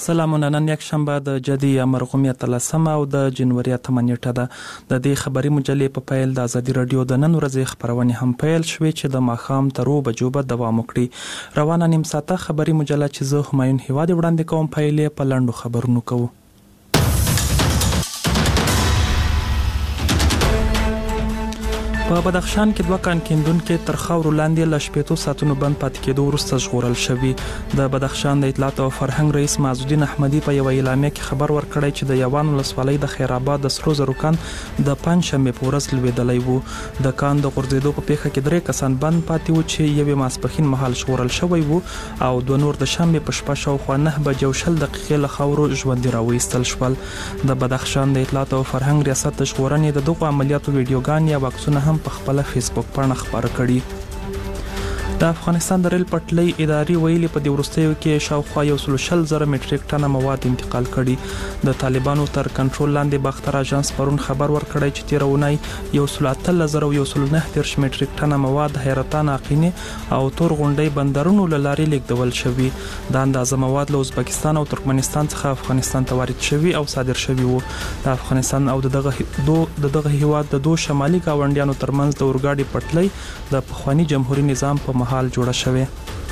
سلامونه. نن یک شنبه د جدي مرغومیت 13 او د جنوري 8 نیټه ده. د دې خبري مجلې په پیل د ازادي رادیو د نن ورځې خبرونه هم پیل شوې چې د ماخام تر 2 بجو به دوام وکړي. روانه نیم ساعته خبري مجله چې زه همایون هیواد وړاندې کوم پیلې په لاندو خبرونو کوو. په بدخشان کې 2 کان کیندونکو تر خاور لاندې ل 18 ساعتونو بند پاتې کېدو وروسته ژغورل شوی. د بدخشان د اطلاعات او فرهنګ رئیس معزالدین احمدی په یو اعلامیه کې خبر ورکړی چې د یوان ولسوالۍ د خیرآباد د سرو زرو کان د پنځشنبه په ورځ لویدلی وو. د کان د غورځېدو په پیښه کې 3 کسان بند پاتې وو چې یوې ماسپخین مهال ژغورل شوی وو او 2 نور د شنبه په شپه شاوخوا 9 بجې 0 دقیقې له خاورو ژوندي راوېستل شول. د بدخشان د اطلاعات او فرهنګ ریاست د ژغورنې د دغو عملیاتو ویډیوګان یا عکسونه هم په خپل فیسبوک باندې خبره کړي. د افغانستان د ریل پټلۍ اداري ویلي په د ورستیو کې شاوخوا 120,000 میټریک ټنه مواد انتقال کړي. د طالبانو تر کنټرول لاندې باختر اژانس پرون خبر ورکړی چې تیرونی 113,119 میټریک ټنه مواد حیرتان اقینه او تور غونډۍ بندرونو لاري لیږدول شوی. د اندازه مواد له ازبکستان او ترکمنستان څخه افغانستان ته وارد شوی او صادر شوی وو. د افغانستان او دغه هیواد د 2 شمالي گاونډیانو ترمنځ د اورګاډي پټلۍ د پخوانی جمهوریت نظام په حال جوړه شوه.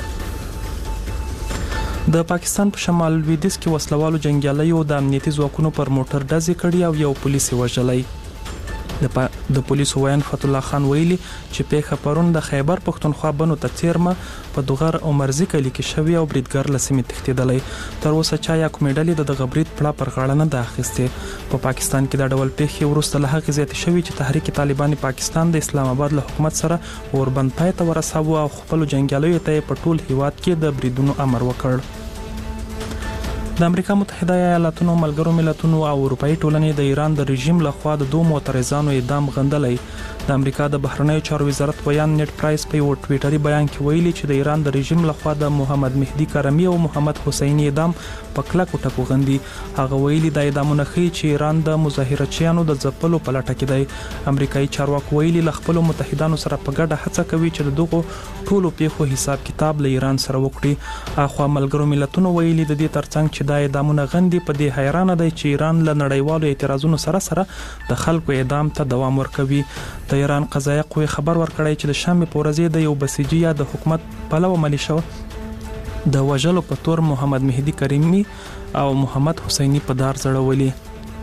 د پاکستان په شمال لویدیځ کې وسلوالو جنگیالیو د امنیتي ځواکونو پر موټر ډزې کړې او یو پولیس وژلی. د پولیسو ویان فتح الله خان ویلي چې پیښه پرون د خیبر پښتونخوا بنو ته چیرمه په دوغر او مرزي کلی کې شوی او بریدګر لسمې تښتیدلی. تر اوسه چا یا کومې ډلې د غبرید پړه پر غاړه نه ده اخیستې. په پاکستان کې د ډول پیښې وروسته له هغې زیاتې شوي چې تحریک طالبان پاکستان د اسلام آباد له حکومت سره اوربند پای ته ورساوه او خپل جنگیالیو ته په ټول هیواد کې د بریدونو امر وکړ. د امریکا متحده ایالاتونو ملګرو ملتونو او اروپאי ټولنې د ایران د رژیم لخوا د 2 معترضانو اعدام غندلی. د امریکا د بهرنیو چارو وزارت ویان نیټ پرایس په یو ټویټري بیان کې ویلي چې د ایران د رژیم لخوا د محمد مهدی کرمی او محمد حسینی اعدام په کلکو ټکو غندي. هغه ویلي د اعدامونو ښیي چې ایران د مظاهرچیانو د ځپلو په لټه کې دی. امریکایي چارواکو ویلي له خپل متحدانو سره په ګډه هڅه کوي چې دغه ټولو پیښو حساب کتاب له ایران سره وکړي. اخوا ملګرو ملتونو ویلي د دې ترڅنګ چې د اعدامونو غندي په دې حیرانه دی چې ایران له نړیوالو اعتراضونو سره د خلکو اعدام ته دوام ورکوي. د ایران قضایه قوه خبر ورکړی چې د شنبه په ورځ د یو بسیجي یا د حکومت پلوه ملیشه د وژلو په تور محمد مهدی کریمی او محمد حسینی په دار ځړولي.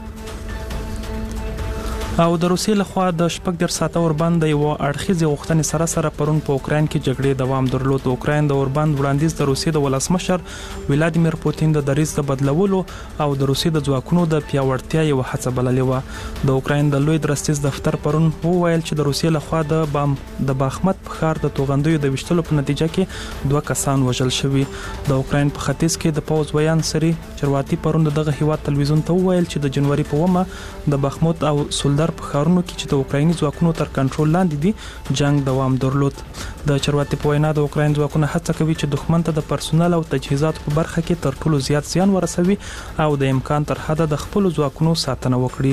او د روسیې لخوا د 14 ساعته اوربند یو اړخیزه غوښتنې سره پرون په اوکراین کې جګړې دوام درلود. اوکراین د اوربند وړاندیز د روسیې د ولسمشر ولادیمیر پوتین د دریځ د بدلولو او د روسیې د ځواکونو د پیاوړتیا یو هڅه بللې و. د اوکراین د لوی درستیز دفتر پرون وویل چې د روسیې لخوا د باخمت په ښار د توغندیو د وشتلو په نتیجه کې 2 کسان وژل شوي. د اوکراین په ختیځ کې د پوز ویان سری چرواتی پرون دغه هیواد تلویزیون ته وویل چې د جنوري په 1 د بخموت او سولدر په ښارونو کې چې د اوکرایني ځواکونو تر کنټرول لاندې دي جنگ دوام درلود. د چرواتی په وینا د اوکراین ځواکونه هڅه کوي چې دښمن ته د پرسونل او تجهیزاتو په برخه کې تر ټولو زیات زیان ورسوي او د امکان تر حده د خپل ځواکونو ساتنه وکړي.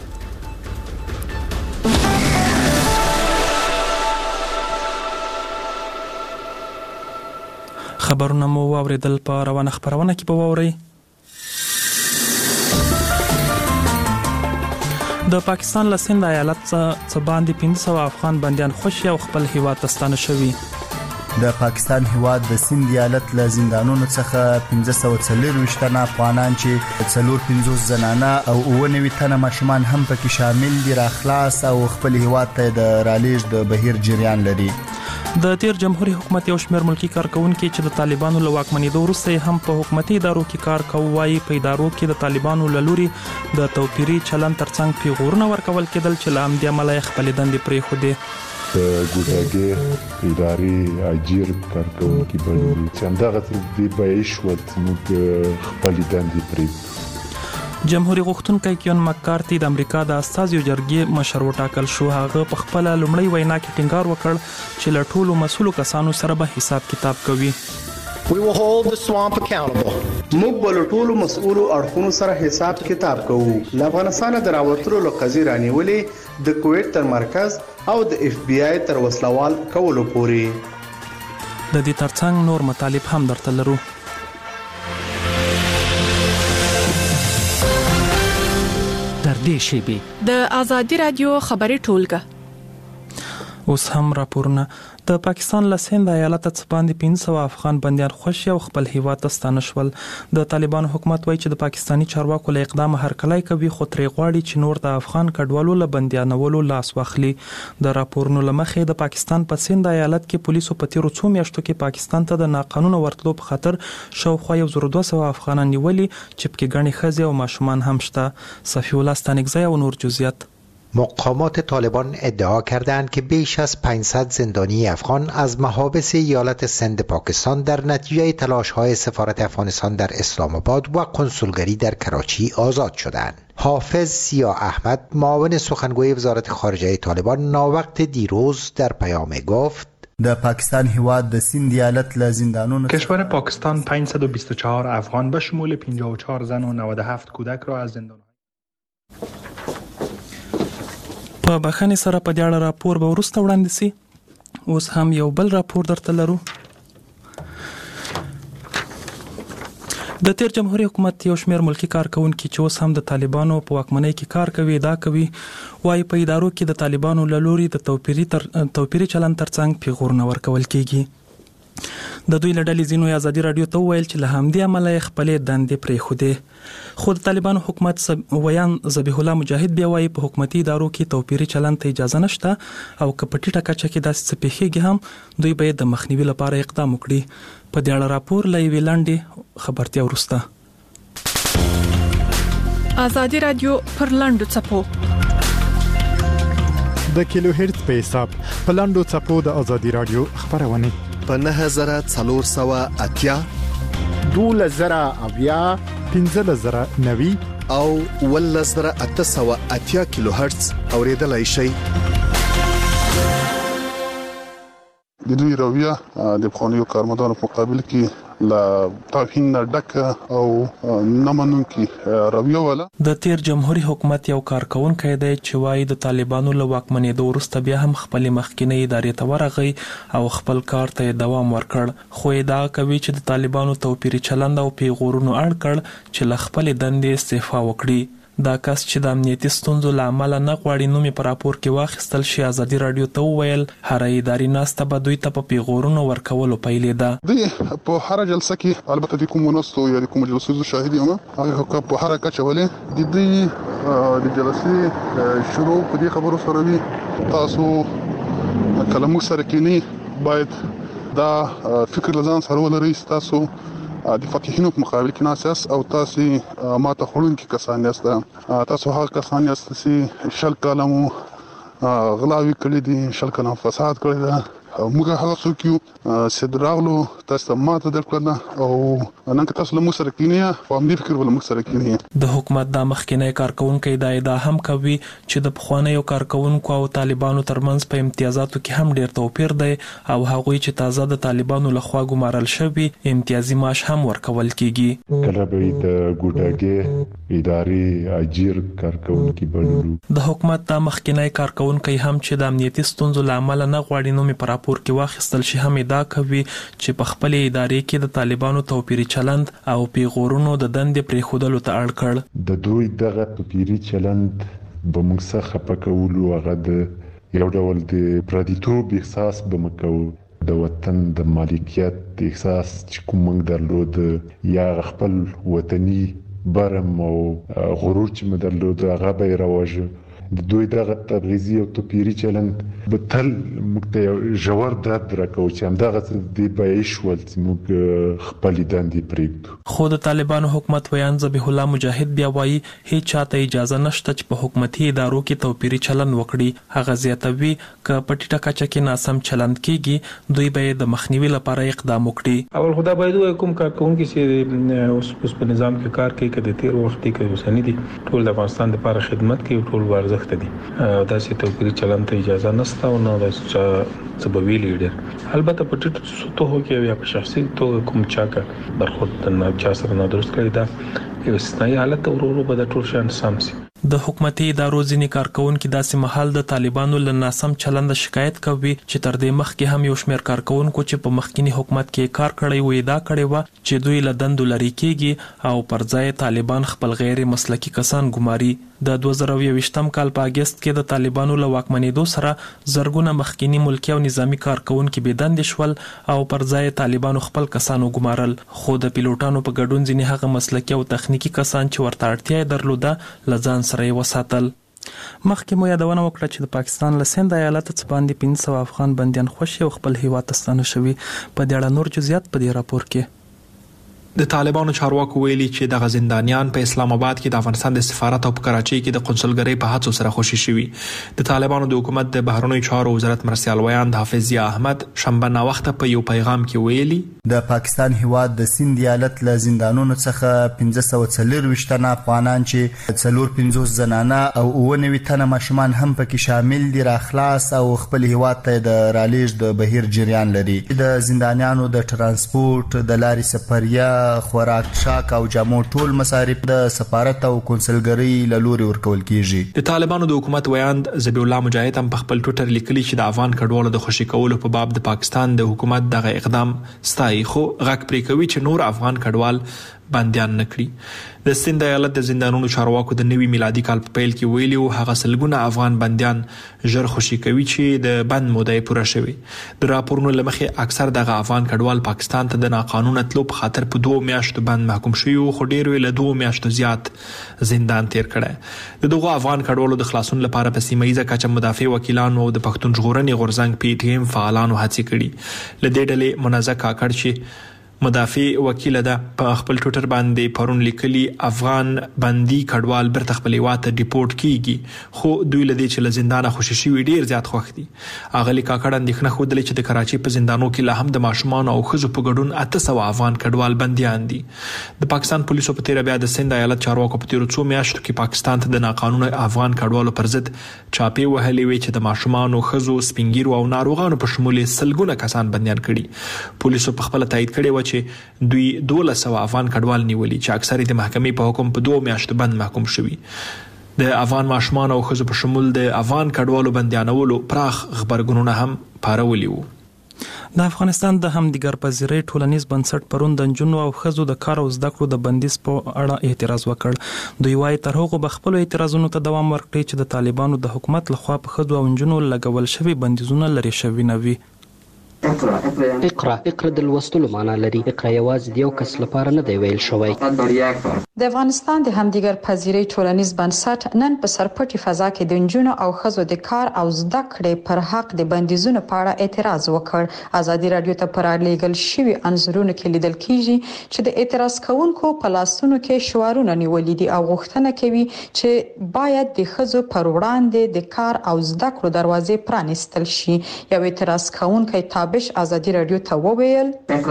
خبرونه مو واوریدل. په روانه خبرونه کې به واورئ د پاکستان له سند ایالت څخه باندې 500 افغان بنديان خوشي او خپل هیواد ته ستانه شوي. د پاکستان هیواد د سند ایالت له زندانونو څخه 540 تنه افغانان چې 450 زنانه او 99 تنه ماشومان هم پکې شامل دي را خلاص او خپل هیواد ته د رالیږ د بهیر جریان لري. د تیر جمهوریت حکومت یو شمېر ملکی کارکونکو چې د طالبانو له واکمنېدو وروسته هم په حکومتي ادارو کې کار کوي په ادارو کې د طالبانو له لوري د توپیري چلن ترڅنګ پیغورونه ورکول کېدل چې له همدې امله خپل دندې پرېښودې. د ګوډاګي اداري اجیر کارکونکو بلل چې همدغه د بایښت موږ خپل دندې پرېښودو. جمهوریت غوښتونکی کیون مکارتي د امریکا د استازیو جرګې مشر وټاکل شو. هغه په خپل لومړی وینا کې ټینګار وکړ چې له ټولو مسؤلو کسانو سره به حساب کتاب کوي. We will hold the swamp accountable. موږ به له ټولو مسؤلو اړخونو سره حساب کتاب کوو. له افغانستان د راوتلو له قضیې رانیولې د کویت تر مرکز او د اف بی آی تر وسلوال کولو پورې. د دې ترڅنګ نور مطالب هم درته لرو. دې شیبې د آزادي رادیو خبري ټولګه. اوس هم راپورونه. د پاکستان له سند ایالت څخه باندې 500 افغان بندیان خوشي او خپل هیواد ته ستانه شول. د طالبان حکومت وایي چې د پاکستانی چارواکو له اقدام هرکلی کوي، خو ترې غواړي چې نور د افغان کډوالو له بندیانولو لاس واخلي. د راپورونو لمخې د پاکستان په سند ایالت کې پولیسو په تیرو څو میاشتو کې پاکستان ته د ناقانونه ورتلو په خاطر شاوخوا 1200 افغانان نیولي چې پکې ګڼې ښځې او ماشومان هم شته. صفی الله ستانکزی او نور جزئیات. مقامات طالبان ادعا کردند که بیش از 500 زندانی افغان از محابس ایالت سند پاکستان در نتیجه تلاش‌های سفارت افغانستان در اسلام آباد و کنسولگری در کراچی آزاد شدند. حافظ سیاه احمد معاون سخنگوی وزارت خارجه طالبان ناوقت دیروز در پیام گفت د پاکستان هیواد د سند ایالت له زندانونو کشور پاکستان 524 افغان به شمول 54 زن و 97 کودک را از زندان په بخښنې سره په دې اړه راپور به وروسته وړاندې شي. اوس هم یو بل راپور درته لرو. د تیر جمهوریت حکومت یو شمېر ملکی کارکونکي چې اوس هم د طالبانو په واکمنۍ کې کار کوي دا کوي وايي په ادارو کې د طالبانو له لوري د توپیري چلند ترڅنګ پیغورونه ورکول کیږي. د دوی له ډلې ځینو آزادي رادیو ته وویل چې له همدې امله یې خپلې دندې پرېښودې. خو د طالبانو حکومت ویان ذبیح الله مجاهد بیا وایي په حکومتي ادارو کې توپیري چلند ته اجازه نشته او که په ټیټه کچه کې داسې څه پیښیږي هم دوی باید د مخنیوي لپاره اقدام وکړي. په دې اړه راپور له یوې لنډې خبرتیا وروسته. آزادي رادیو پر لنډو څپو د کیلو هرتز په حساب په لنډو څپو د آزادي رادیو خبرونه په 9480 12090 15090 او 11880 کیلو هرتز اوریدلای شئ. د دوی رویه د پخوانیو کارمندانو په مقابل کې لا توهین ډک او نمنونکي رویه ولا. د تیر جمهوریت حکومت یو کارکونکي دی چې وايي د طالبانو له واکمنېدو وروسته بیا هم خپل مخکینی ادارې ته ورغی او خپل کار ته دوام ورکړ، خو دا کوي چې د طالبانو توپیري چلند او پیغورونو اړ کړ چې له خپل دندې استعفا وکړي. دا کس چې د امنیتي ستونزو له امله نه غواړي نوم په راپور کې واخیستل شي آزادي رادیو ته وویل هر اداري ناسته به دوی ته په پیغورونو ورکولو پیلې ده. دوی په هر جلسه کې البته د کوم ناستو یا د کوم جلسو شاهد یم هغه په هر کچه ولې د دوی د جلسې شروع په دې خبرو سره وي تاسو کلمو سره کې باید دا فکر لزان سره ولرئ تاسو د فاتحینو په مقابل کې ناساس او تاسو ماته خورون کې کسان یاست، تاسو هغه کسان یاست چې شل کلمو غلاوی کړی دي، شل کلم فساد کړی دی. موږ هغه څوک یو چې دراغلو تاسو ماته درکړل او نن که تاسو له موږ سره کینیا او هم دې فکر ول موږ سره کینیا. د حکومت د مخکینی کارکونکو د ادعا هم کوي چې د پخوانیو کارکونکو او طالبانو ترمنځ په امتیازاتو کې هم ډیر توپیر دی او هغوی چې تازه د طالبانو لخوا ګمارل شوي امتیازي معاش هم ورکول کیږي. کله به د ګوډاګي ادارې اجیر کارکونکو بللو. د حکومت د مخکینی کارکونکو هم چې د امنیتي ستونزو له امله نه غواړي نوم په راپور کې واخیستل شي هم ادعا کوي چې په خپل ادارې کې د طالبانو توپیري چلند او پیغورونو د دندې پرېښودلو ته اړ کړ. د دوی دغه توپیري چلند به موږ څخه پکولو هغه د یو ډول د پردیتوب احساس به مکو، د وطن د مالکیت احساس چې کوم موږ درلود یا خپل وطني برم او غرور چې مدرلود هغه به راوځي. د دوی دغه تبعیضي او توپیري چلند به تل موږ ته ژور درد راکوي چې همدغه د بیش ول چې موږ خپل دندې پرېږدو. خو د طالبانو حکومت ویان ذبیح الله مجاهد بیا وایي هیڅ چاته اجازه نشته چې په حکومتي ادارو کې توپیري چلند وکړي. هغه زیاتوي که په ټیټه کچه کې ناسم چلند کیږي دوی به د مخنیوي لپاره اقدام وکړي. اول خدا باید کوم کارکونکي چې اوس په نظام کې کار کوي کده تیر وخت کې اوسنی دي ټول د افغانستان لپاره خدمت کوي، ټول ورزخ دي دا چې توپیري چلند ته اجازه نشته او نه د سببي لیډر. البته په ټیټو سطحو کې یا په شخصي توګه کوم چا کا برخورد نه چا سره نه درست کړی دا یو استثنایی حالت ورورو به د ټول شان سم سي. د حکومتي ادارو ځینې کارکونکو داسې مهال د طالبانو له ناسم چلند شکایت کوي چې تر دې مخکې هم یو شمېر کارکونکو چې په مخکینی حکومت کې کار کړی وي دا کړی و چې دوی له دندو لري کیږي او پر ځای طالبان خپل غیر مسلکي کسان ګماري. د 2021م کال په اگست کې د طالبانو له واکمنېدو سره زرګونه مخکینی ملکی او نظامی کارکونکو بيدند شول او پر ځای طالبانو خپل کسانو ګمارل، خو د پیلوټانو په ګډون ځینې هغه مسلکي او تخنیکی کسان چې ورته اړتیا درلوده لزان سره وساتل. مخکې مو یادونه وکړه چې د پاکستان له سند ایالت څخه باندې 500 افغان بندیان خوشي او خپل هیواد ته ستانه شوي. په دې اړه نور جزئیات په دې راپور کې. د طالبانو چارواکو ویلي چې د زندانیان په اسلام آباد کې د افغانستان د سفارت او په کراچۍ کې د قونسلګرۍ په هڅو سره خوشي شوي. د طالبانو د حکومت د بهرنیو چارو وزارت مرستیال ویاند حافظ ضیا احمد شنبه ناوخته په یو پیغام کې ویلي د پاکستان هیواد د سند ایالت له زندانونو څخه 1540 تنه افغانان چې 450 زنانه او 99 تنه ماشومان هم پکې شامل دي را خلاص او خپل هیواد ته د رالیج د بهیر جریان لري. د زندانیانو د ترانسپورت د لارې سفریا خوراک شاک او جامو ټول مصارف د سفارت او کونسلګرۍ له لوري ورکول کیږي. د طالبانو د حکومت ویاند ذبیح الله مجاهد هم په خپل ټوئیټر لیکلي چې د افغان کډوالو د خوشي کولو په باب د پاکستان د حکومت دغه اقدام ستایي، خو غږ پرې کوي چې نور افغان کډوال بندیان نکړي. د سند ایالت د زندانونو چارواکو د نوي میلادي کال په پیل کې ویلي او هغه سلګونه افغان بندیان ژر خوشي کوي چې د بند موده پوره شوي. د راپورونو لمخې اکثر دغه افغان کډوال پاکستان ته د ناقانونه تلو په خاطر په 2 میاشتو بند محکوم شوي او خو ډیر له 2 میاشتو زیات زندان تیر کړي. د دغه افغان کډوالو د خلاصون لپاره په سیمه ییزه کچه مدافع وکیلانو او د پښتون ژغورنې غورځنګ پی ټی ایم فعالانو هڅې کړي. له دې ډلې منازع کاکړ چې مدافع وکیل ده په خپل ټوئیټر باندې پرون لیکلي افغان بندي کډوال برته خپل هیواد ته ډیپورت کیږي، خو دوی لدی چې له زندانه خوشي شوي ډیر زیات خوښ دي. اغلی کاکړ اندېښنه خوده چې د کراچۍ په زندانو کې لا هم د ماشومان او ښځو په ګډون 800 افغان کډوال بنديان دي. د پاکستان پولیسو په تیر بیا د سند ایالت چارواکو په تیر 2 میاشتو کې پاکستان ته د ناقانونه افغان کډوالو پر ضد چاپی وهلې وي چې د ماشومان او ښځو سپینګیرو او ناروغانو په شمول سلګونه کسان بنديان کړي. پولیسو په خپل تایید کړي و چې دوی 1200 افغان کډوال نیولي چې اکثر د محکمې په حکم په 2 میاشتو بند محکوم شوي. د افغان ماشومان او ښځو په شمول د افغان کډوالو بندیانولو پراخ خبرګونونه هم پارولي وو. د افغانستان د همدیګر پذیرۍ ټولنیز بنسټ پرون د نجونو او ښځو د کار او زده کړو د بندیز په اړه اعتراض وکړ. دوی وايي تر هغه به خپل اعتراضونو ته دوام ورکړي چې د طالبانو د حکومت لخوا په ښځو او نجونو لګول شوی بندیزونه لري شوی نه وي. اقرا د لوستلو معنا لري. اقرا یوازې د یو کس لپاره نه دی ویل شوی. د افغانستان د همدیګر پذیرۍ ټولنیز بنسټ نن په سرپټي فضا کې د نجونو او ښځو د کار او زده کړې پر حق د بندیزونو په اړه اعتراض وکړ. ازادي رادیو ته پر لېږل شوی انځورونو کې لیدل کیږي چې د اعتراض کوونکو په لاسونو کې شعارونه نیولې دي او غوښتنه کوي چې باید د ښځو پر وړاندې د کار او زده کړو دروازې پرانیستل شي. یو اعتراض کوونکی ازادي رادیو ته وویل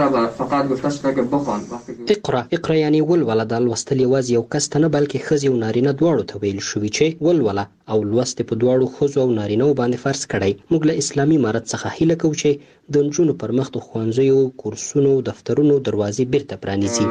اقرا یعنی ولوله د لوستل یوازې یو کس ته نه بلکې ښځې او نارینه دواړو ته ویل شوي چې ولوله او لوست په دواړو ښځو او نارینه باندې فرض کړی. موږ له اسلامي امارت څخه هیله کوو چې د نجونو پر مخ د ښوونځیو کورسونو دفترونو دروازې بیرته پرانیزي.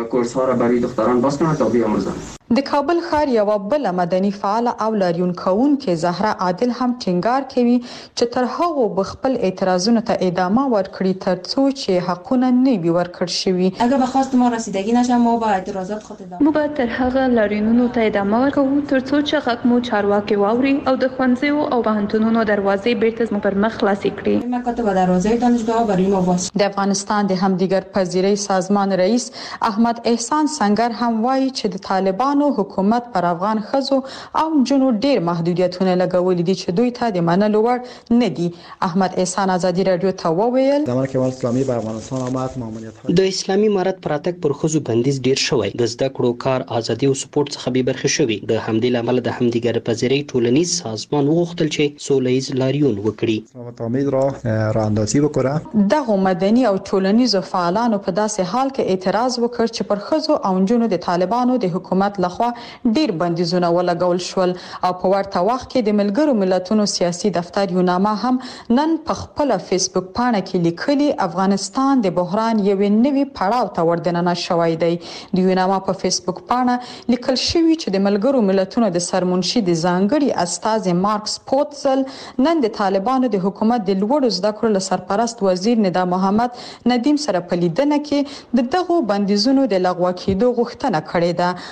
د کابل ښار یو بل مدني فعال او لاریون کوونکې زهرا عادل هم ټینګار کوي چې تر هغه بخپل اعتراضونو ته ادامه ورکړي ترڅو چې حقونه نه وي ورکړ شوي. اگر بخواست ما رسیدگی نشه ما با اعتراضات خود ادامه مو به تر هغه لاریونونو ته ادامه ورکوو ترڅو چې حق مو چارواکي واوري او د ښوونځیو او پوهنتونونو دروازې بیرته مو پر مخ خلاصې کړي. مکاتب دروازې دانشگاه برای ما باز. د افغانستان د همدیګر پذیرۍ سازمان رئیس احمد احسان سنگر هم وایي چې د طالبانو حکومت پر افغان ښځو او نجونو ډیر محدودیتونه لګولې دي چې دوی ته د منلو وړ نه دي. احمد احسان ازادي رادیو ته وویل زمانه که اسلامي په افغانستان آمد ماموریت د اسلامي امارت پراتک پر ښځو بندیز ډیر شوی. د زده کړو کار ازادي او سپورت څخه به برخه شوی. د همدې لامل د همدیګر پذیرۍ ټولنیز سازمان وغوښتل چې سولهییز لاریون وکړي. امید را اندازی وکړه. دغه مدني او ټولنیزو فعالانو په داسې حال کې اعتراض وکړ چې پر ښځو او نجونو د طالبانو د حکومت لخوا ډیر بندیزونه ولګول شول او په ورته وخت کې د ملګرو ملتونو سیاسي دفتر یوناما هم نن په خپل فیسبوک پاڼه کې لیکلي افغانستان د بحران یو نوي پړاو ته وردننه شوی دی. د یوناما په فیسبوک پاڼه لیکل شوی چې د ملګرو ملتونو د سرمنشي د ځانګړي استازي مارکس پوتزل نن د طالبانو د حکومت د لوړو زده کړو له سرپرست وزیر ندا محمد ندیم سره په لیدنه کې دغه بندیزونو د لغوه کېدو غوښتنه کړې ده او ویلي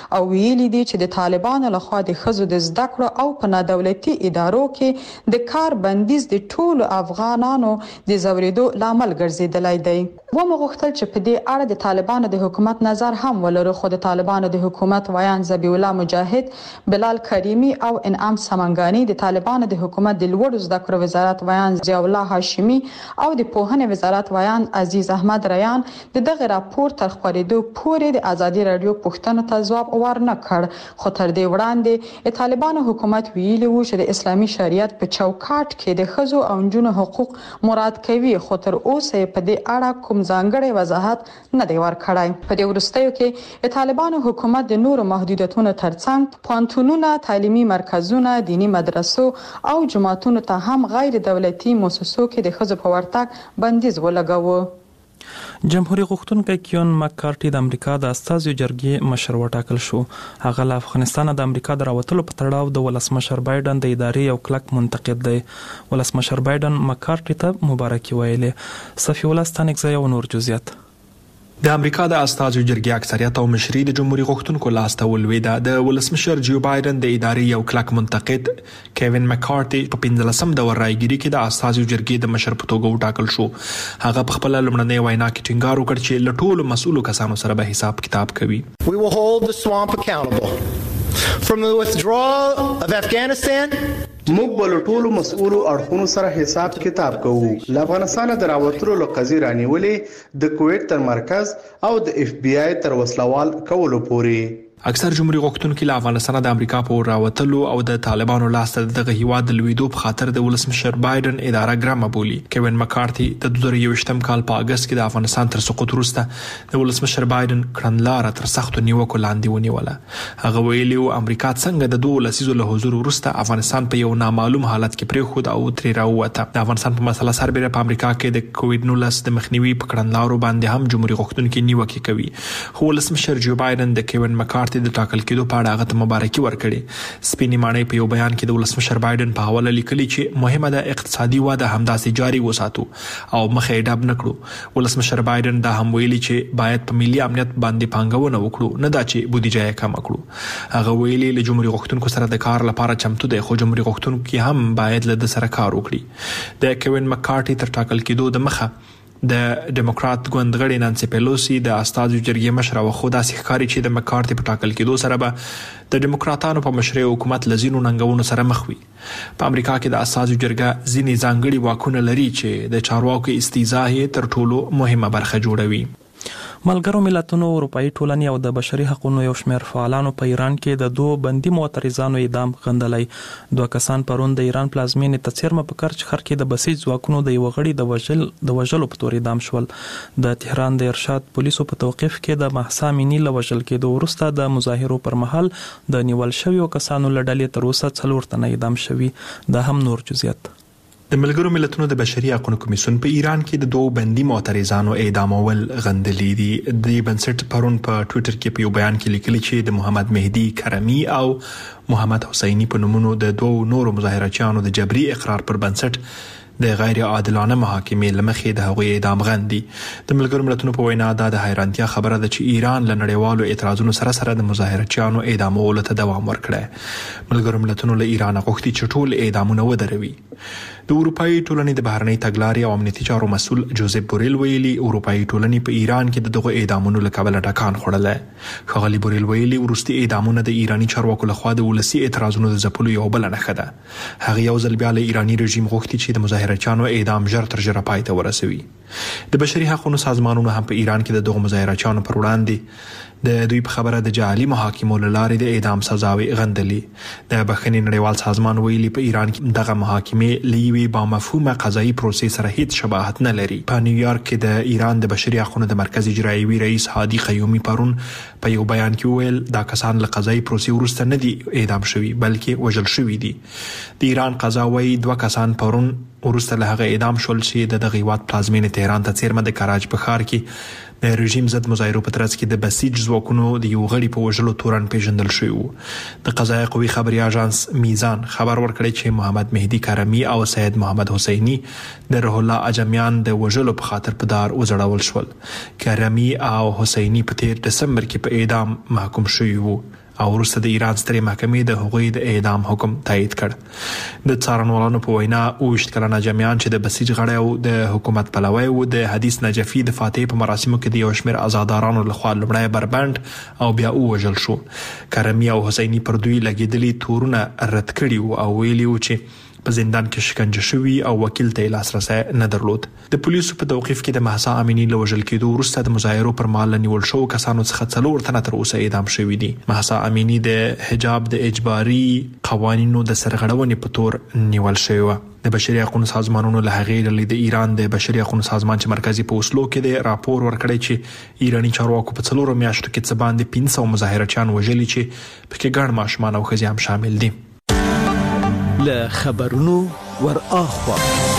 ویلي دي چې د طالبانو لخوا د ښځو د زده کړو او په نادولتي ادارو کې د کار بندیز د ټولو افغانانو د زوریدو لامل ګرځیدلی دی. ومغوښتل چې په دې اړه د طالبانو د حکومت نظر هم ولرو، خو د طالبانو د حکومت ویان ذبیح الله مجاهد، بلال کریمی او انعام سمنګانی، د طالبانو د حکومت د لوړو زده کړو وزارت ویان ضیاء الله هاشمی او د پوهنې وزارت ویان عزیز احمد ریان د دغه راپور تر خپرېدو پورې د ازادي رادیو پوښتنو ته ځواب ورنه کړ. خو تر دې وړاندې طالبانو حکومت ویلي و چې د اسلامي شریعت په چوکاټ کې د ښځو او نجونو حقوق مراد کوي، خو تر اوسه په دې اړه کوم ځانګړی وضاحت نه دی ورکړی. په دې وروستیو کې د طالبانو حکومت د نورو محدودیتونو ترڅنګ پوهنتونونه، تعلیمي مرکزونه، دینی مدرسو او جماعتونو ته هم غیر دولتي مؤسسو کې د ښځو په ورتګ بندیز ولګاوه. جمهوریت غوښتونکی کیون مکارټي د امریکا د استازو جرګې مشر وټاکل شو. هغه له افغانستان د امریکا د راوتلو په تړاو د ولسمشر بایدن د ادارې یو کلک منتقد دی. ولسمشر بایدن مکارټي ته مبارکي ویلې. صفي الله ستانکزی او نور جزئیات. د امریکا د استازو جرګې اکثریت او مشري د جمهوریت غوښتونکو لاس ته ولوېده. د ولسمشر جو بایدن د ادارې یو کلک منتقد کیوین مکارټي په 15 دور رايګيري کې د استازو جرګې د مشر په توګه وټاکل شو. هغه په خپل لومړنۍ وینا کې ټینګار وکړ چې له ټولو مسؤلو کسانو سره به حساب کتاب کوي. We will hold the swamp accountable. From the withdrawal of Afghanistan, موږ بل ټولو مسؤلو اړخونو سره حساب کتاب کوو. له افغانستان د راوتلو لقضیې رانیولې د کویت تر مرکز او د اف بی آی تر وسلوال کولو پورې. اکثر جمهوریت غوښتونکي له افغانستان د امریکا په راوتلو او د طالبانو لاس ته دغه هیواد د لویدو په خاطر د ولسمشر بایدن اداره ګرامه بولي. کیوین مکارټي د 2021 کال په اگست کې د افغانستان تر سقوط وروسته د ولسمشر بایدن کړنلاره تر سختو نیوکو لاندې ونیوله. هغه ویلي و امریکا څنګه د 2 لسیزو له حضور وروسته افغانستان په یو نامعلوم حالت کې پریښود او ترې راووته. د افغانستان په مسله سربېره په امریکا کې د کووډ-19 د مخنیوي په کړنلارو باندې هم جمهوریت غوښتونکي نیوکې کوي. خو ولسمشر جو بایدن د کیوین مکارټي د ټاکل کېدو په اړه هغه ته مبارکي ورکړي. سپینې ماڼۍ په یو بیان کې د ولسمشر بایدن په حواله لیکلي چې مهمه ده اقتصادي وده همداسې جاري وساتو او مخه یې ډب نه کړو. ولسمشر بایدن دا هم ویلي چې باید په ملي امنیت باندې پانګونه وکړو، نه دا چې بودیجه یې کم کړو. هغه ویلي له جمهوریت غوښتونکو سره د کار لپاره چمتو دی، خو جمهوریت غوښتونکي هم باید له سره کار وکړي. د کیوین مکارټي تر ټاکل کېدو د مخه د ډیموکرات ګوند غړي نانسي پیلوسی د استازو جرګې مشر او خو داسې ښکاري چې د مکارټي په ټاکل کېدو سره به د ډیموکراتانو په مشرۍ حکومت لزینو ننګونو سره مخ وي. په امریکا کې د استازو جرګه ځینې ځانګړي واکونه لري چې د چارواکو استیضاح یې تر ټولو مهمه برخه جوړوي. ملګرو ملتونو، اروپאי ټولنې او د بشري حقوقو یو شمېر فعالانو په ایران کې د 2 بندي معترضانو اعدام غندلای. 2 کسان پرون د ایران پلازمینې ته څیرمه په کرچ ښار کې د بسیج ځواکونو د یو غړي د وژلو په تور اعدام شول. د تهران د ارشاد پولیسو په توقیف کې د مهسا امینی له وژل کېدو وروسته د مظاهرو پر مهال د نیول شویو کسانو له ډلې تر اوسه 4 تنه اعدام شوي. دا هم نور جزئیات. د ملګرو ملتونو د بشري حقوقو کمیسیون په ایران کې د 2 بندي معترضانو اعدامول غندلي دي. د بنسټ پرون په ټوئیټر کې په یو بیان کې لیکلي چې د محمد مهدي کرمی او محمد حسینی په نومونو د 2 نورو مظاهرچیانو د جبري اقرار پر بنسټ د غیر عادلانه محاکمې لمخې د هغوی اعدام غندي. د ملګرو ملتونو په وینا دا د حیرانتیا خبره ده چې ایران له نړیوالو اعتراضونو سره د مظاهرچیانو اعدامولو ته دوام ورکړي. ملګرو ملتونو له ایران غوښتي چې ټول اعدامونه ودروي. د اروپאי ټولنې د بهرنۍ تګلارې او امنیتي چارو مسؤل جوزف بوریل ویلي اروپאי ټولنې په ایران کې د دغه اعدامونو له کبله ټکان خوړل. ښاغلي بوریل ویلي وروستي اعدامونه د ایرانی چارواکو لخوا د ولسي اعتراضونو د ځپلو یو بل نښه ده. هغه یو ځل بیا له ایرانی رژیم غوښتي چې د مظاهرچیانو اعدام ژر تر ژره پای ته ورسوي. د بشري حقوقو سازمانونو هم په ایران کې د دغه مظاهرچیانو پر وړاندې د دوی په خبره د جعلي محاکمو له لارې د اعدام سزاوي غندلي. د بخښنې نړیوال سازمان ویلي په ایران کې دغه محاکمې لیوي با مفهومه قضایي پروسې سره هیڅ شباهت نه لري. په نیویارک کې د ایران د بشري حقوقو د مرکز اجرایوي رئیس هادي قیومي پرون په یو بیان کې ویل دا کسان له قضایي پروسې وروسته نه دي اعدام شوي بلکې وژل شوي دي. د ایران قضا وايي 2 کسان پرون وروسته له هغه اعدام شول چې د دغه هیواد پلازمینې تهران ته څیرمه د کراچ په ښار کې د رژیم ضد مظاهرو په ترڅ کې د بسیج ځواکونو د یو غړي په وژلو تورن پیژندل شوی وو. د قضایي قوې خبري اژانس میزان خبر ورکړی چې محمد مهدي کرمی او سید محمد حسینی د روح الله اجمیان د وژلو په خاطر په دار وځړول شول. کرمی او حسینی په 13 دسمبر کې په اعدام محکوم شوی وو او وروسته د ایران سترې محکمې د هغوی د اعدام حکم تایید کړ. د څارنوالانو په وینا 28 کلنه جمعیان چې د بسیج غړی او د حکومت پلوی و د حدیث نجفي د فاتحې په مراسمو کې د یو شمېر آزادارانو لخوا لومړی بربند او بیا ووژل شو. کرمی او حسیني پر دوی لګېدلي تورونه رد کړي او ویلي و چې په زندان کې شکنجه شوي او وکیل ته لاسرسی نه درلود. د پولیسو په توقیف کې د مهسا امینی له وژل کېدو وروسته د مظاهرو پر مهال نیول شوو کسانو څخه 4 تنه تر اوسه اعدام شوي دي. مهسا امینی د حجاب د اجباري قوانینو د سرغړونې په تور نیول شوی و. د بشري حقوقو سازمانونو له هغې ډلې د ایران د بشري حقوقو سازمان چې مرکزي په اوسلو کې د راپور ورکړی چې ایرانی چارواکو په 4 میاشتو کې څه باندې 500 مظاهرچیان وژلي چې پکې ګڼ ماشومان او ښځې هم شامل دي. له خبرونو ور اخوا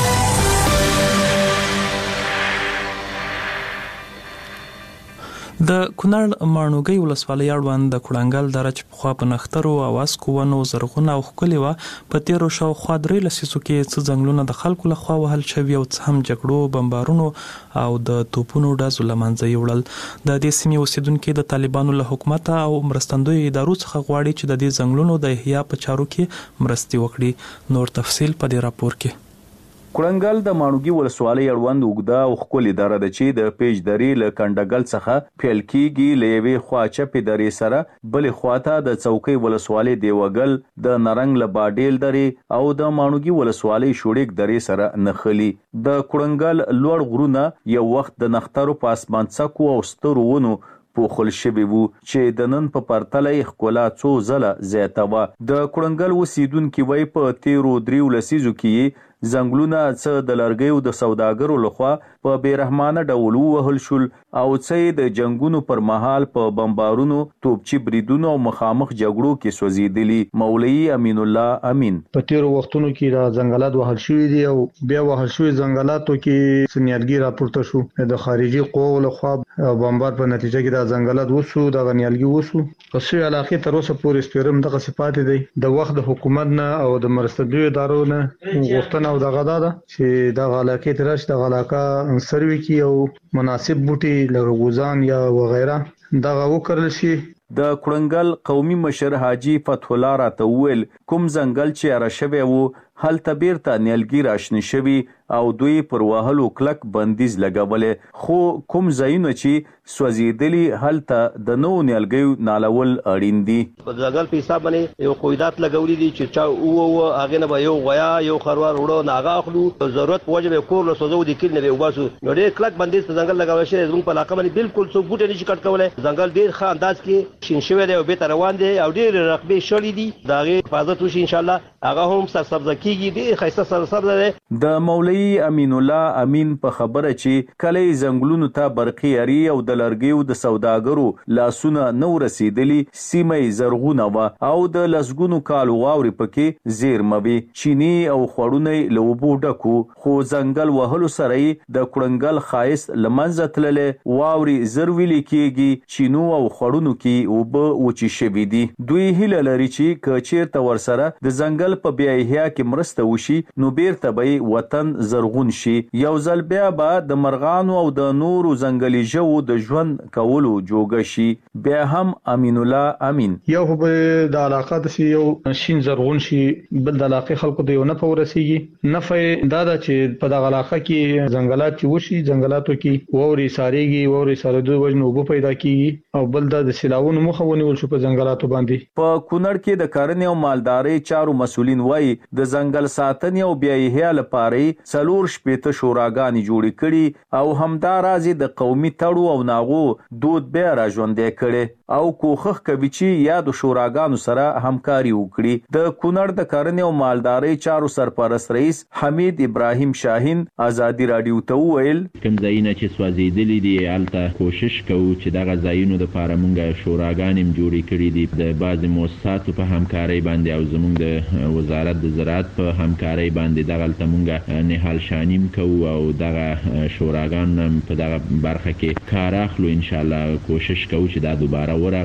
د کونړ ماڼوګي ولسوالۍ اړوند د کړنګل درچ په خوا په نخترو او اسکوونو زرغونه او خولي و په تیرو شاوخوا 3 لسیزو کې څه ځنګلونه د خلکو لخوا وهل شوی او څه هم جګړو بمبارونو او د توپونو ډزو لمنځه یوړل. د دې سیمې اوسیدونکو د طالبانو له حکومت او مرستندوی ادارو څخه غواړي چې د دې ځنګلونو د احیا په چارو کې مرستي وکړي. نور تفصیل په دې راپور کې. کړنګل د ماڼوګي ولسوالۍ اړوند اوږده او ښکلې دره ده چې د پیج درې له کنډګل څخه پیل کیږي. له یوې خوا چپې درې سره بلې خواته د څوکۍ ولسوالۍ دیوګل د نرنګ له باډیل درې او د ماڼوګي ولسوالۍ شوړیک درې سره نښلي. د کړنګل لوړ غرونه یو وخت د نخترو په اسمان څکو او سترو ونو پوښل شوي وو چې د نن په پرتله یې ښکلا څو ځله زیاته وه. د کړنګل اوسیدونکي وایي په تیرو 3 لسیزو کې ځنګلونه څه د لرګیو د سوداګرو لخوا په بیرحمانه ډول ووهل شول او څه د جنگونو پر مهال په بمبارونو توپچي بریدونو او مخامخ جګړو کې سوځېدلي. مولوي امین الله امین په تیرو وختونو کې دا ځنګلات وهل شوي دي او بیا وهل شوي ځنګلاتو کې سنیالګي راپورته شو د خارجي قواو لخوا بمبار په نتیجه کې دا ځنګلات وسو د غنیالګي وسو په څه علاقه تر اوسه پورې سپیرم دغه صفات دي. د وخت د حکومت نه او د مرستندوی ادارو نه غوښتنه او دغه دا چې د علاقې ترش د علاقه سروي کی او مناسب بوټي لرغوزان یا وغیرہ دغه وکړل شي. د کړنګل قومي مشر حاجی فتح الله راته وویل کوم ځنګل چې را شوی وو هلته بیرته نیالګي راشنه شوي او دوی پر وهلو کلک بندیز لګولې خو کوم ځایونه چې سوځېدلي هلته د نوو نیالګیو نالول اړین دي. په ځنګل په حساب باندې یو قویدات لګولي دي چې چا او هغه نه به یو غیا یو خروار وړو ناغه اخلو ضرورت په وجه به کور له سوزو دي کله نه وباسو نو ډېر کلک بندیز په ځنګل لګول شي. زموږ په علاقه باندې بالکل څو بوټي نشي کټ کولای. ځنګل ډېر ښه انداز کې شین شوی دی او به روان دي او ډېر رقبه شولې دي داغه حفاظت وشي ان شاء الله هغه هم سرسبز کیږي. ډېر خیسته سرسبز دی. د مولوي امین الله امین په خبره چې کله ځنګلونو ته برقي اړي او د لرګیو د سوداګرو لاسونه نو رسیدلی سیمه زرغونه و او د لسګونو کالو واوري پکې زیرموي چینی او خړونه لوبو ډکو خو ځنګل وهلو سره د کړنګل خایس لمنځه تللې واوري زرویل کېږي چینو او خړونو کې وب وچی شوي دي. دوی هیله لري چې کچیرته ورسره د ځنګل په بیا احیا کې مرسته وشي نو بیرته به وطن زرغون شي. یو ځل بیا به د مرغانو او د نورو ځنګلي ژوو د ژوند کولو جوګه شي. بیا هم امین الله امین یو به د علاقه د یو شین زرغون شي بل د علاقه خلکو د یو نه پورسیږي نفع دا ده چې په دغه علاقه کې ځنګلات چې وشي ځنګلاتو کې ووري ساريږي ووري سارېدو وجنه وبو پیدا کیږي او بل د سیلاوونو مخه ونیول شو په ځنګلاتو باندې. په کونړ کې د کرنې او مالدارۍ چارو مسولین وایي د ځنګل ساتنې او بیا احیا لپاره 4 شپېته شوراګانې جوړې کړي او همدا راځي د قومي تړو او ناغو دود بیا را ژوندې کړي او کوښښ کوي چې یا د شوراګانو سره همکاري وکړي. د کونړ د کرنې او مالدارۍ چارو سرپرست رئیس حمید ابراهیم شاهین ازادي رادیو ته وویل کوم ځایونه چې سوځېدلي دي هلته کوشش کوو چې دغه ځایونو دپاره موږ شوراګانې هم جوړې کړي دي د بعضې مؤسساتو په همکارۍ باندې او زموږ د وزارت د زراعت په همکارۍ باندې دغلته موږ نهال شانیم کوو او دغه شوراګان په دغه برخه کې کار اخلو. انشاءالله کوشش کوو چې دا دوباره ورغو.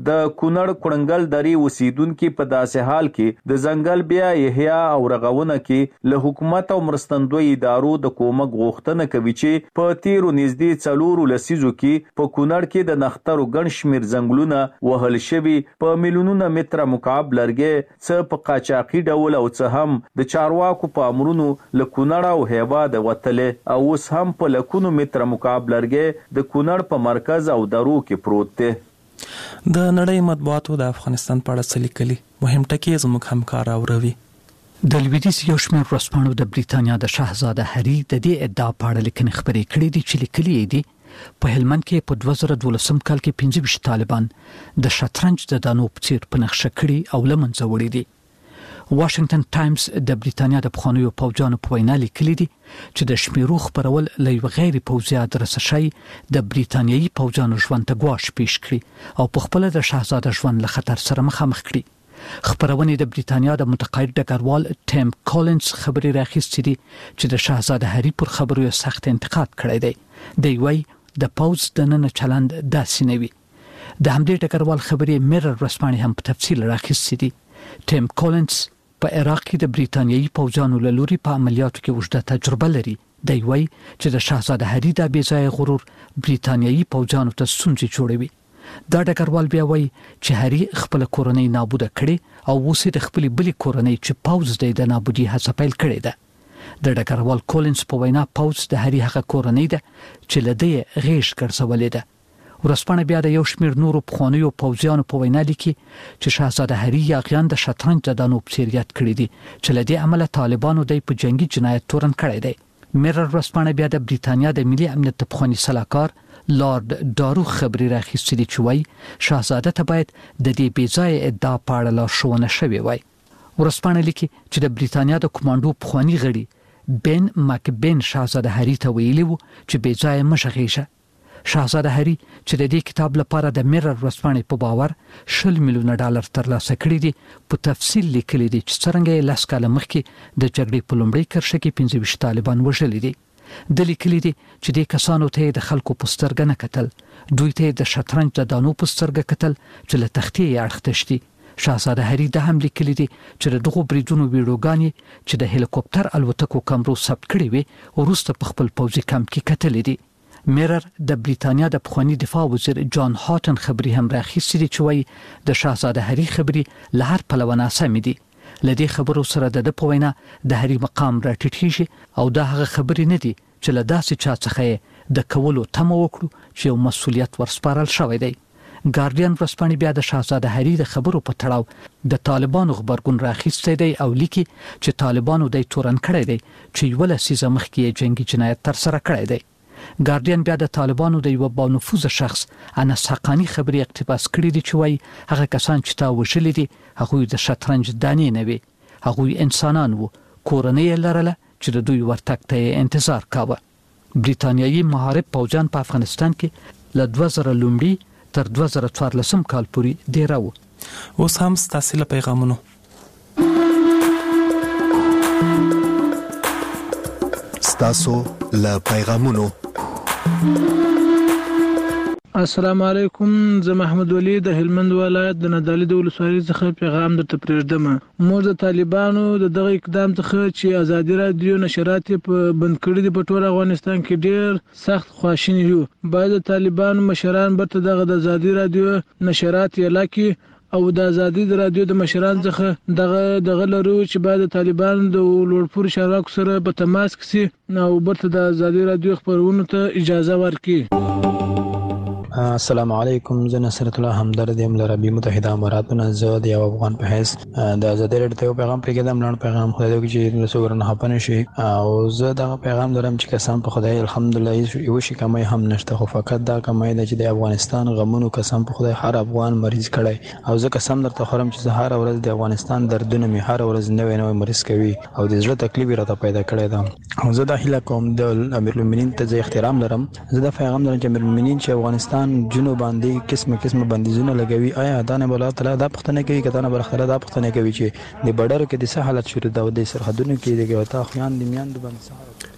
د کونړ کړنګل درې اوسیدونکو په داسې حال کې د ځنګل بیا احیا او رغونه کې له حکومت او مرستندوی ادارو د کومک غوښتنه کوي چې په تیرو نږدې 4 لسیزو کې په کونړ کې د نخترو ګڼ شمېر ځنګلونه وهل شوي، په میلیونونو متره مکعب لرګي څه په قاچاقي ډول او څه هم د چارواکو په امرونو له کونړ او هیواد وتلې، او اوس هم په لکونو متره مکعب لرګي د کونړ په مرکز او درو کې پروت دی. د نړۍ مطبوعاتو د افغانستان په اړه څه لیکلي؟ مهم ټکي زموږ همکار اوروي. د لویدیځ یو شمېر ورځپاڼو د بریتانیا د شاهزاده هری د دې ادعا په اړه لیکنې خبرې کړې دي چې لیکلي دي په هلمند کې په 2012 کال کې 25 طالبان د شطرنج د دانو په څیر په نقشه کړي او لمنځه وړي دي. واشنگټن ټایمز د بریتانیا د پخوانیو پوځیانو په وینا لیکلي دي چې د شمیرو خبرول له یو غیر پوځي ادرس شي د بریتانیایي پوځیانو ژوند ته ګواښ پیښ کړي او په خپل د شاهزاده ژوند له خطر سره مخامخ کړي. خبرونه د بریتانیا د متقاعد ډګروال ټیم کولنز خبري راخیستې دي چې د شاهزاده هری پر خبرو سخت انتقاد کړی دی. دی وايي د پوز د نن چلند داسې نه وي. د همدې ټګروال خبرې میرر رسمانه هم په تفصیل راخیستې دي. ټیم کولنز په عراق کې د بریتانیایي پوځانو له لوري په عملیاتو کې وجده تجربه لري. دی وايي چې د شاهزاده هری د بېځای غرور بریتانیایي پوځانو ته ستونزې جوړوي. دا ډګروال بیا وايي چې هری خپل کورنۍ نابوده کړي او اوس د خپل بلی کورنۍ چې پوز د نابودي هڅه پیل کړې ده. د ډګروال کولنز په وینا پوز د هری هغه کورنۍ ده چې لدی غیش ګرځولې ده. ورسپانه بیا د یو شمیر نورو پخوانیو پوځیانو په وینا لیکي چې شاهزاده هری یاغیان د شطرنج د دانو پسیریت کړی دي چې لدی عمله طالبانو د په جنگي جنایت تورن کړی دی. میرر ورسپانه بیا د بریتانیا د ملي امنیت پخوانی سلاکار لارد دارو خبري راخیستې دي چې وایي شاهزاده ته باید د دې بیځای ادعا په اړه لارښوونه شوې وای. ورسپانه لیکي چې د بریتانیا د کمانډو پخوانی غړي بن ماکبن شاهزاده هری ته ویلي وو چې بیځای مشغېشه. شاهزاده هری چې د دې کتاب لپاره د میرر ورسپانه په باور $100 میلیون ترلاسه کړی دي په تفصیل لیکلي دي چې څنګه لاس کاله مخکې د جګړې په لومړۍ کرښه کې 25 طالبان وژلي دي. د لیکلي دي چې د کسانو ته د خلکو پسترګ نه کتل، دوی ته د شطرنج د دانو پسترګ کتل چې له تختې اړختشتي. شاهزاده هری د هم لیکلي دي چې دغه بریدونو ویډیوګانې چې د هلیکوپټر الوتکو کمرو ثبت کړي وي وروسته په خپل پوځي کمپ کې کتل دي. میرر د بریتانیا د پخوانی دفاع وزیر جان هاتن خبري هم راخیستې دي چې وایي د شاهزاده هری خبري له هر پلوه ناسمې دي. لدې خبرو سره د پوینا د هری مقام راټیټیږي او دا هغه خبري نه دي چې له داسې چا څخه د کولو تم وکړو چې یو مسولیت ورسپارل شوی دی. ګارډین ورسپانې بیا د شاهزاده هری د خبرو په تړاو د طالبانو خبرګون راخیستې دی او لیکي چې طالبانو د تورن کړی دی چې یو لسیزه مخکې جنگي جنایت تر سره کړی دی. ګارډین بیا د طالبانو د یو بانفوذ شخص انس حقانی خبري اقتباس کړی دی چې وایي هغه کسان چې تا وژلي دي هغه د شطرنج دانې نه وي، هغه انسانان وو، کورنۍ لرله چې د دوی ورتګ ته انتظار کاوه. بریتانیایي محارب پوځیان په افغانستان کې له 2000 لومړي تر 2014 کال پورې ډیر وو. اوس هم ستاسو له پیغامونو ستاسو له پیغامونو. السلام علیکم، زه محمد ولی د هلمند ولایت د ندالي د ولسوالۍ څخه پیغام درته پرېږدم. موږ د طالبانو د دغه اقدام څخه چې ازادي رادیو نشرات په بند کړي دي په ټول افغانستان کې ډیر سخت خواشینی یو. باید د طالبانو مشران برته دغه د ازادي رادیو نشرات اعلان کړي او د ازادي رادیو د مشران څخه دغه لرو چې باید د طالبانو د لوړپوړو چارواکو سره په تماس کې سي او برته د ازادي رادیو خبرونو ته اجازه ورکړي. السلام علیکم، زه نصرت الله همدرد یم له عربي متحده اماراتو. زه د یو افغان په حیث د ازادي رادیو ته پیغام پرېږدم، لاندې پیغام خدای دې چې له څو نه خپنه شي او زه دا پیغام درم چې قسم په خدای الحمدلله یو شي کمای هم نشته، خو فقط دا کمای ده چې د افغانستان غمونو قسم په خدای هر افغان مریض کړي او زه قسم درته خورم چې زه هر ورځ د افغانستان دردونه می هر ورځ نوې مریض کوي او د زړه تکلیف راته پیدا کړی ده. او زه د هیله کوم د امیر المؤمنین ته زه احترام لرم. زه د پیغام درم چې امیر المؤمنین چې افغانستان جنوب باندې قسمه بندیزونه لګوي، آیا دا نه بوله تعالی دا پښتنه کوي کته نه برخره دا پښتنه کوي چې د بډر کې د څه حالت شروع ده او د سرحدونو کې د وتا خوان د میان د بند